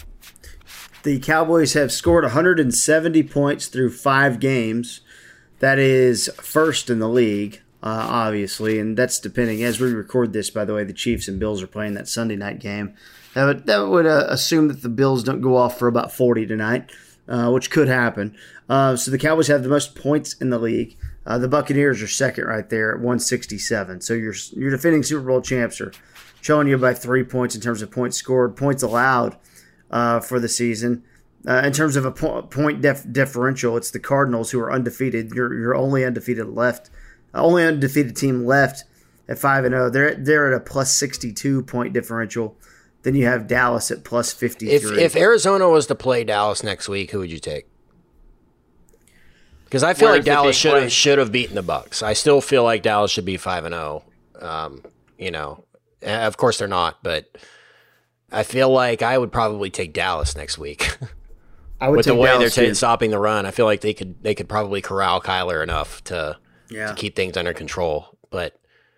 The Cowboys have scored one hundred seventy points through five games. That is first in the league, uh, obviously, and that's depending. As we record this, by the way, the Chiefs and Bills are playing that Sunday night game. That would, that would uh, assume that the Bills don't go off for about forty tonight, uh, which could happen. Uh, so the Cowboys have the most points in the league. Uh, the Buccaneers are second right there at one sixty-seven. So your your defending Super Bowl champs are showing you by three points in terms of points scored, points allowed. Uh, for the season. Uh, in terms of a po- point def- differential, it's the Cardinals who are undefeated. You're you're only undefeated left, uh, only undefeated team left at five and zero. They're they're at a plus sixty two point differential. Then you have Dallas at plus fifty three. If if Arizona was to play Dallas next week, who would you take? Because I feel Where like is it Dallas being should played? have should have beaten the Bucks. I still feel like Dallas should be five and zero. Um, you know, Uh, of course they're not, but I feel like I would probably take Dallas next week. I would With take the way Dallas they're too. t- stopping the run, I feel like they could they could probably corral Kyler enough to Yeah. to keep things under control. But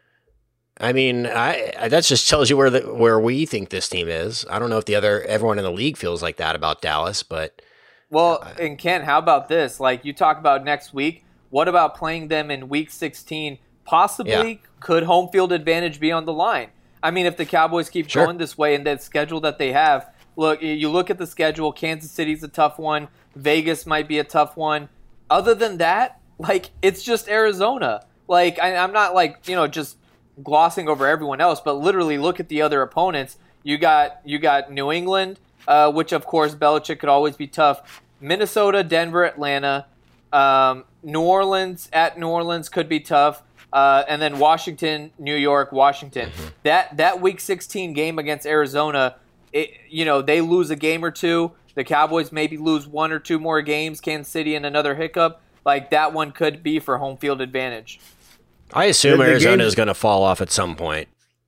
I mean, I, I that just tells you where the where we think this team is. I don't know if the other everyone in the league feels like that about Dallas, but Well, and Ken, how about this? Like you talk about next week. What about playing them in week sixteen? Possibly, Yeah. could home field advantage be on the line? I mean, if the Cowboys keep Sure. going this way and that schedule that they have, look, you look at the schedule, Kansas City's a tough one. Vegas might be a tough one. Other than that, like, it's just Arizona. Like, I, I'm not, like, you know, just glossing over everyone else, but literally look at the other opponents. You got you got New England, uh, which, of course, Belichick could always be tough. Minnesota, Denver, Atlanta. Um, New Orleans, at New Orleans could be tough. Uh, and then Washington, New York, Washington. Mm-hmm. That that Week sixteen game against Arizona, it, you know, they lose a game or two. The Cowboys maybe lose one or two more games. Kansas City and another hiccup. Like, that one could be for home field advantage. I assume The- the Arizona game- is going to fall off at some point.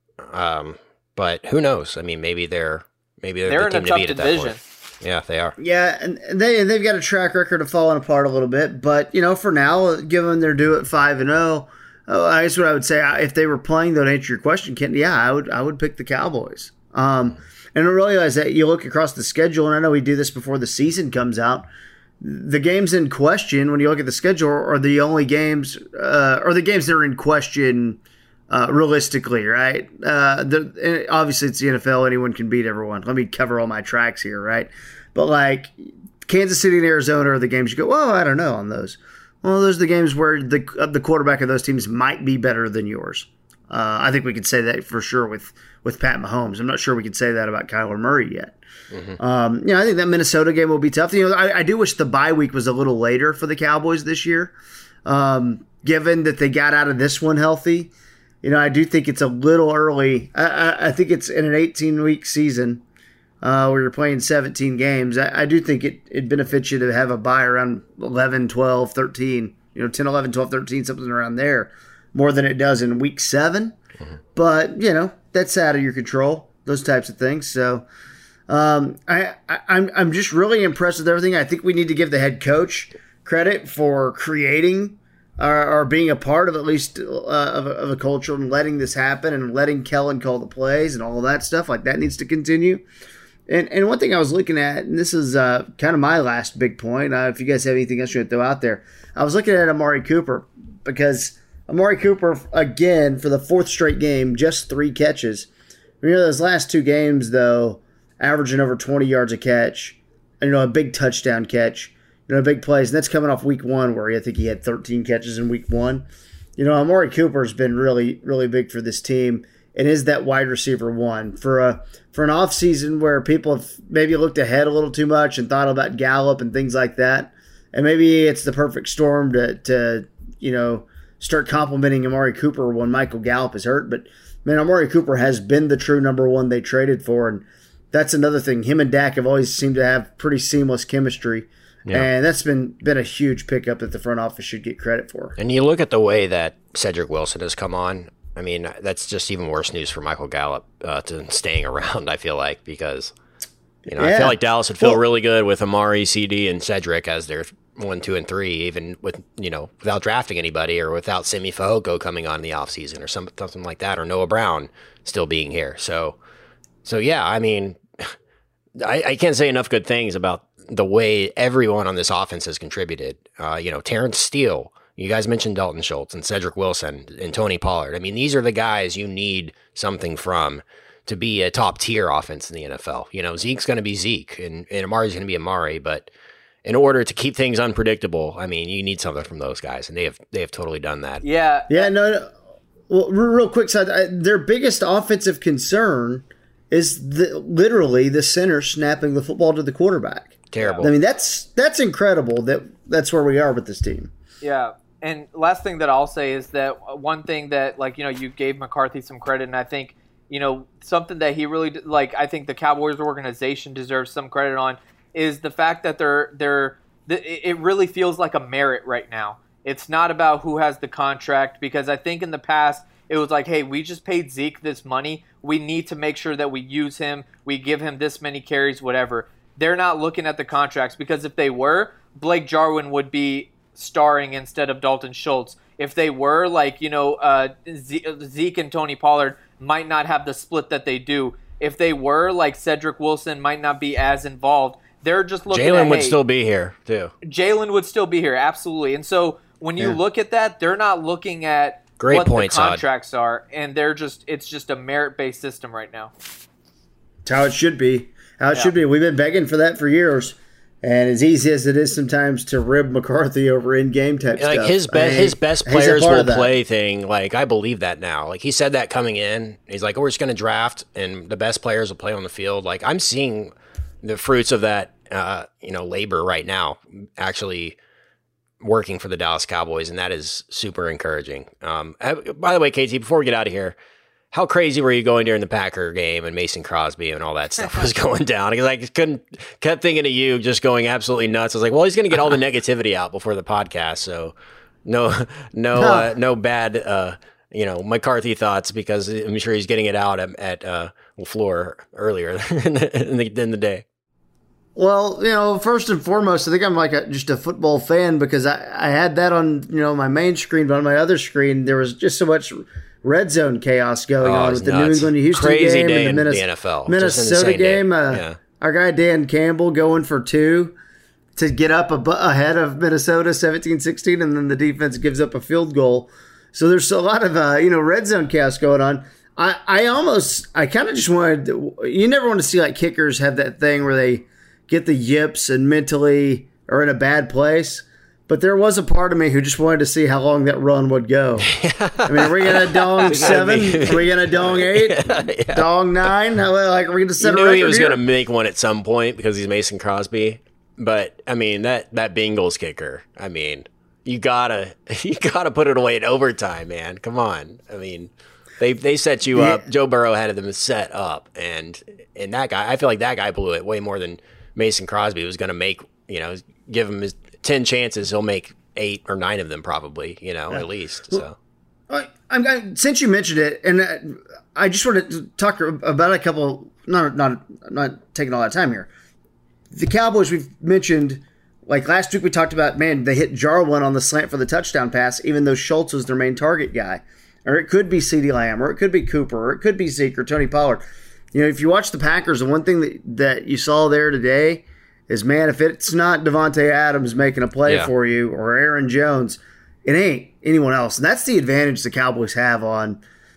Um, but who knows? I mean, maybe they're maybe they're, They're the in a team to tough beat at that division. point. Yeah, they are. Yeah, and and they and they've got a track record of falling apart a little bit, but you know, for now, given they're due at five and zero, I guess what I would say if they were playing, though, to answer your question, Kent, yeah, I would I would pick the Cowboys. Um, and I realize that you look across the schedule, and I know we do this before the season comes out. The games in question, when you look at the schedule, are the only games, uh, or the games that are in question. Uh, realistically, right? Uh, the, obviously, it's the N F L. Anyone can beat everyone. Let me cover all my tracks here, right? But like Kansas City and Arizona are the games you go, well, I don't know on those. Well, those are the games where the uh, the quarterback of those teams might be better than yours. Uh, I think we could say that for sure with, with Pat Mahomes. I'm not sure we could say that about Kyler Murray yet. Mm-hmm. Um, you know, I think that Minnesota game will be tough. You know, I, I do wish the bye week was a little later for the Cowboys this year, um, given that they got out of this one healthy. You know, I do think it's a little early. I, I, I think it's in an eighteen-week season uh, where you're playing seventeen games. I, I do think it, it benefits you to have a bye around eleven, twelve, thirteen, you know, ten, eleven, twelve, thirteen, something around there, more than it does in week seven. Mm-hmm. But, you know, that's out of your control, those types of things. So um, I, I, I'm, I'm just really impressed with everything. I think we need to give the head coach credit for creating Or, or being a part of at least uh, of, a, of a culture and letting this happen and letting Kellen call the plays and all of that stuff, like that needs to continue. And and one thing I was looking at, and this is uh, kind of my last big point, uh, if you guys have anything else you want to throw out there, I was looking at Amari Cooper because Amari Cooper, again, for the fourth straight game, just three catches. You know, those last two games, though, averaging over twenty yards a catch, and, you know, a big touchdown catch. You know, big plays, and that's coming off week one where I think he had thirteen catches in week one. You know, Amari Cooper has been really, really big for this team and is that wide receiver one. For a for an offseason where people have maybe looked ahead a little too much and thought about Gallup and things like that, and maybe it's the perfect storm to, to you know, start complimenting Amari Cooper when Michael Gallup is hurt. But, man, Amari Cooper has been the true number one they traded for, and that's another thing. Him and Dak have always seemed to have pretty seamless chemistry. Yeah. And that's been been a huge pickup that the front office should get credit for. And you look at the way that Cedric Wilson has come on. I mean, that's just even worse news for Michael Gallup uh, to staying around, I feel like, because, you know, yeah. I feel like Dallas would feel well, really good with Amari, C D, and Cedric as their one, two, and three, even with, you know, without drafting anybody or without Simi Fehoko coming on in the offseason or some, something like that, or Noah Brown still being here. So, so yeah, I mean, I, I can't say enough good things about the way everyone on this offense has contributed. Uh, you know, Terrence Steele, you guys mentioned Dalton Schultz and Cedric Wilson and Tony Pollard. I mean, these are the guys you need something from to be a top tier offense in the N F L. You know, Zeke's going to be Zeke and, and Amari's going to be Amari, but in order to keep things unpredictable, I mean, you need something from those guys, and they have they have totally done that. Yeah. Yeah, no, no. Well, real quick, so their biggest offensive concern is the, literally the center snapping the football to the quarterback. Terrible. I mean, that's that's incredible that that's where we are with this team. Yeah. And last thing that I'll say is that one thing that, like, you know, you gave McCarthy some credit, and I think, you know, something that he really, like, I think the Cowboys organization deserves some credit on is the fact that they're, they're, it really feels like a merit right now. It's not about who has the contract, because I think in the past it was like, hey, we just paid Zeke this money. We need to make sure that we use him. We give him this many carries, whatever. They're not looking at the contracts, because if they were, Blake Jarwin would be starring instead of Dalton Schultz. If they were, like, you know, uh, Zeke and Tony Pollard might not have the split that they do. If they were, like, Cedric Wilson might not be as involved. They're just looking at, Jalen would hey, still be here, too. Jalen would still be here, absolutely. And so when you Yeah. look at that, they're not looking at Great what point, the contracts Todd. are, and they're just it's just a merit-based system right now. It's how it should be. How it Yeah. should be. We've been begging for that for years. And as easy as it is sometimes to rib McCarthy over in-game type Like stuff. his, be- I mean, his best he's a players part will of that. play thing, like, I believe that now. Like, he said that coming in. He's like, oh, we're just going to draft, and the best players will play on the field. Like, I'm seeing the fruits of that, uh, you know, labor right now, actually working for the Dallas Cowboys, and that is super encouraging. Um, by the way, K T, before we get out of here, how crazy were you going during the Packer game and Mason Crosby and all that stuff was going down? Because I couldn't kept thinking of you just going absolutely nuts. I was like, well, he's going to get all the negativity out before the podcast, so no, no, uh, no bad, uh, you know, McCarthy thoughts, because I'm sure he's getting it out at, at uh, LaFleur earlier in the, in, the, in the day. Well, you know, first and foremost, I think I'm like a, just a football fan, because I, I had that on, you know, my main screen, but on my other screen, there was just so much red zone chaos going Oh, on it's with the nuts. New England Houston Crazy game day and the, in Minnes- the N F L. Just an Minnesota insane day. game. Uh, Yeah. Our guy Dan Campbell going for two to get up a, ahead of Minnesota seventeen sixteen, and then the defense gives up a field goal. So there's a lot of uh, you know red zone chaos going on. I, I almost I kind of just wanted to, you never want to see like kickers have that thing where they get the yips and mentally are in a bad place. But there was a part of me who just wanted to see how long that run would go. I mean, are we going to dong seven? Are we going to dong eight? yeah. Dong nine? How, like, are we going to set You a knew record he was here? going to make one at some point because he's Mason Crosby. But I mean, that that Bengals kicker. I mean, you gotta you gotta put it away in overtime, man. Come on. I mean, they they set you up. Joe Burrow had them set up, and and that guy. I feel like that guy blew it way more than Mason Crosby was going to make. You know, give him his ten chances, he'll make eight or nine of them probably. You know, yeah. at least. So. I, I'm, I, since you mentioned it, and I, I just wanted to talk about a couple. Not not not taking all that time here. The Cowboys, we've mentioned, like last week we talked about, man, they hit Jarwin on the slant for the touchdown pass, even though Schultz was their main target guy. Or it could be CeeDee Lamb, or it could be Cooper, or it could be Zeke or Tony Pollard. You know, if you watch the Packers, the one thing that, that you saw there today is, man, if it's not Devontae Adams making a play yeah. for you, or Aaron Jones, it ain't anyone else. And that's the advantage the Cowboys have on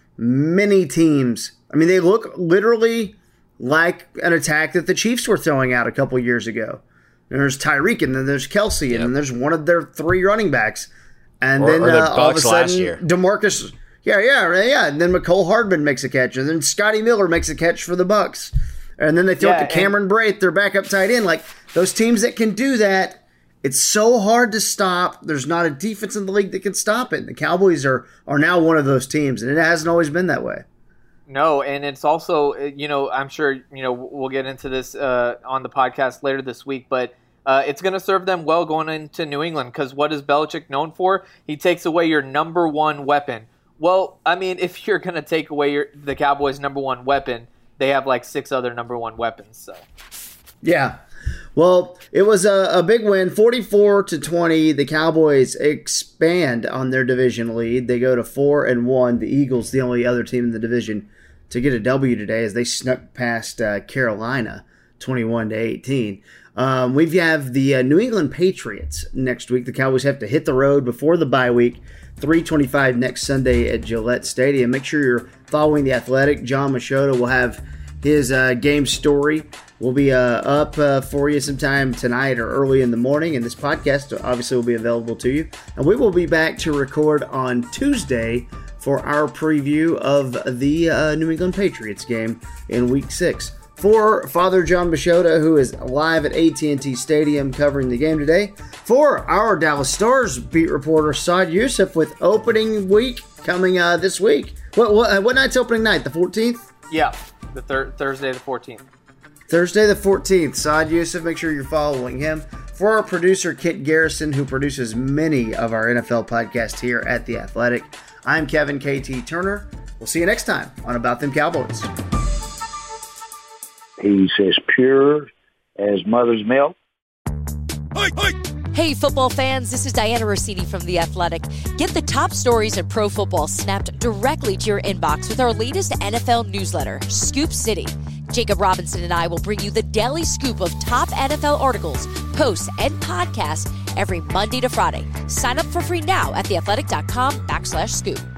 many teams. I mean, they look literally like an attack that the Chiefs were throwing out a couple years ago. And there's Tyreek, and then there's Kelsey, and yep. then there's one of their three running backs. And or, then or the uh, all of a sudden, year. DeMarcus, yeah, yeah, yeah. And then McCole Hardman makes a catch, and then Scotty Miller makes a catch for the Bucks. And then they throw Yeah, it to Cameron Brate, their backup tight end. Like, those teams that can do that, it's so hard to stop. There's not a defense in the league that can stop it. And the Cowboys are are now one of those teams, and it hasn't always been that way. No, and it's also, you know, I'm sure, you know, we'll get into this uh, on the podcast later this week, but uh, it's going to serve them well going into New England, because what is Belichick known for? He takes away your number one weapon. Well, I mean, if you're going to take away your, the Cowboys' number one weapon, they have like six other number one weapons. So, yeah. Well, it was a, a big win, forty-four to twenty. The Cowboys expand on their division lead. They go to four and one. The Eagles, the only other team in the division to get a W today, as they snuck past uh, Carolina, twenty-one to eighteen. Um, we have the uh, New England Patriots next week. The Cowboys have to hit the road before the bye week. three twenty-five next Sunday at Gillette Stadium. Make sure you're following The Athletic. John Machota will have his uh, game story will be uh, up uh, for you sometime tonight or early in the morning, and this podcast obviously will be available to you. And we will be back to record on Tuesday for our preview of the uh, New England Patriots game in Week six. For Father John Machota, who is live at A T and T Stadium covering the game today. For our Dallas Stars beat reporter, Saad Yousuf, with opening week coming uh, this week. What, what what night's opening night? The fourteenth? Yeah, the thir- Thursday the fourteenth. Thursday the fourteenth. Saad Yousuf, make sure you're following him. For our producer, Kit Garrison, who produces many of our N F L podcasts here at The Athletic, I'm Kevin K T Turner. We'll see you next time on About Them Cowboys. He's as pure as mother's milk. Hey, hey. Hey, football fans, this is Diana Rossini from The Athletic. Get the top stories in pro football snapped directly to your inbox with our latest N F L newsletter, Scoop City. Jacob Robinson and I will bring you the daily scoop of top N F L articles, posts, and podcasts every Monday to Friday. Sign up for free now at theathletic.com backslash scoop.